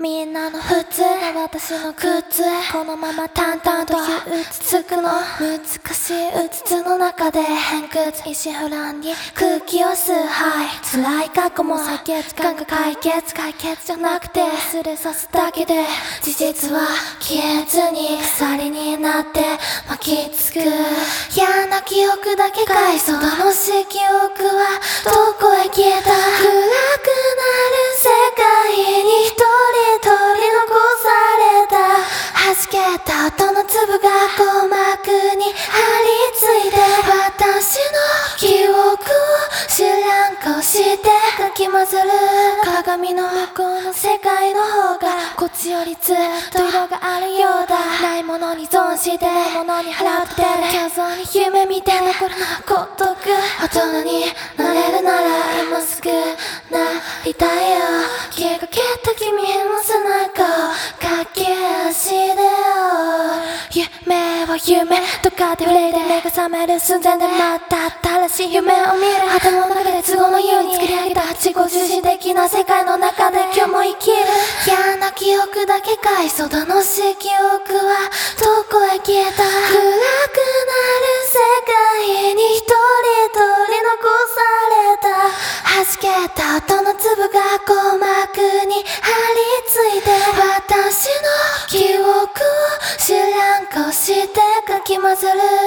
みんなの普通が私の靴このまま淡々と憂鬱つくの難しいうつつの中で偏屈一心不乱に空気を吸うはい辛い過去も解決感が解決じゃなくて忘れさすだけで事実は消えずに鎖になって巻きつく嫌な記憶だけ返そう楽しい記憶はどこへ消えた暗くなる世界に一人取り残された弾けた音の粒が鼓膜に張り付いて私の記憶を知らん顔してかき混ぜる鏡の向こうの世界の方がこっちよりずっと色があるようだないものに存してないものに払ってる虚像に夢見て残るのは孤独大人になれるなら今すぐなりたいよ消えかけた君の背中を駆け足でよ夢は夢とかで触れて目が覚める寸前でまた新しい夢を見る頭の中で都合のように作り上げた自己中心的な世界の中で今日も生きる嫌な記憶だけ返そう楽しい記憶はどこへ消えた暗くなる世界に一人取り残された弾けた音の粒が鼓膜に張り付いて私の記憶を知らん顔してかき混ぜる